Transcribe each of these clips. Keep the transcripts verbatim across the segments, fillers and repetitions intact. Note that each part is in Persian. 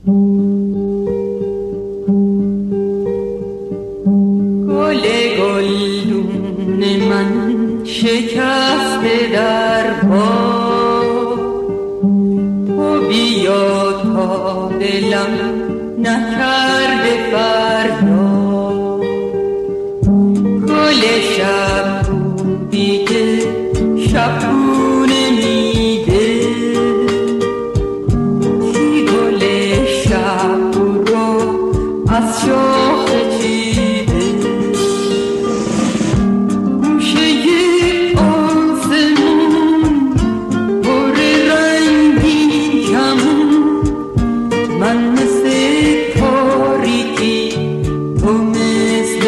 گل گلدون من شکسته در باد، تو بیا تا دلم نکرده فریاد. گل شب بودی که شب پونه میده، کی گل شب رو از شاخه چیده. گوشه آسمون پر رنگین کمون، من مثل تاریکی تو مثل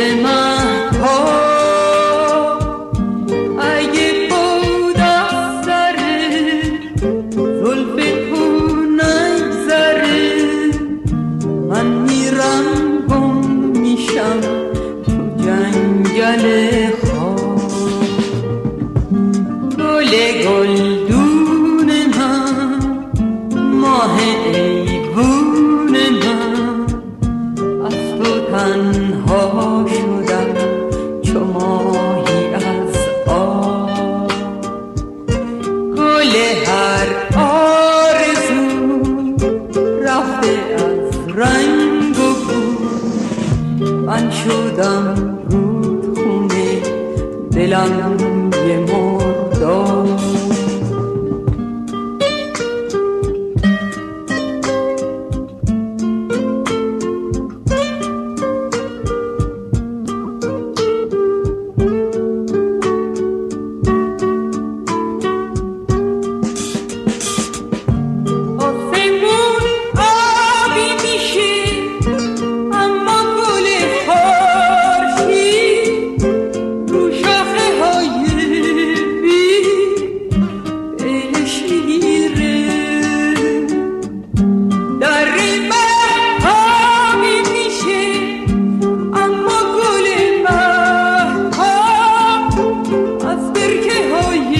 مهتاب. اگه بود از سر زلف تو نگذره، من میرم گم میشم تو جنگل خواب. گل گلدون من، ماه ایوون من، از تو تنها شدم چو ماهی از آب. گل هر آرزو رفته از رنگ و بو، من شدم رودخونه دلم یه مرداب. آسمون آبی میشه اما گل خورشید رو شاخه های بی بهش میگیره. در مهد آبی میشه اما گل مهتاب از برکه های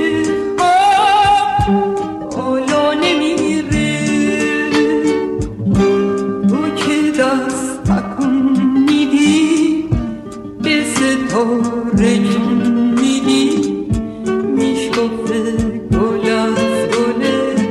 آب بالا نمیره. تو که دست تکون میدی به ستاره جون میدی، میشکفه گل از گل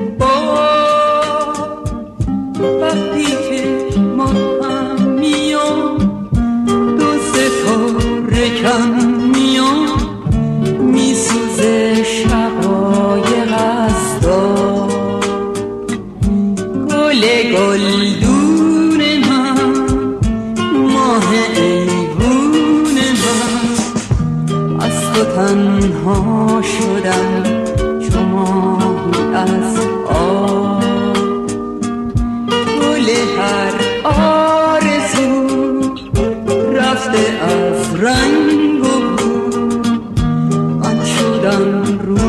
باد. وقتی چشمات هم میان دو ستاره کم میان، میسوزه شقایق از داد. گل گلدون من، ماه ایوون من، از تو تنها شدم چو ماهی از آب. گل هر آرزو رفته از رنگ و بو، من شدم رو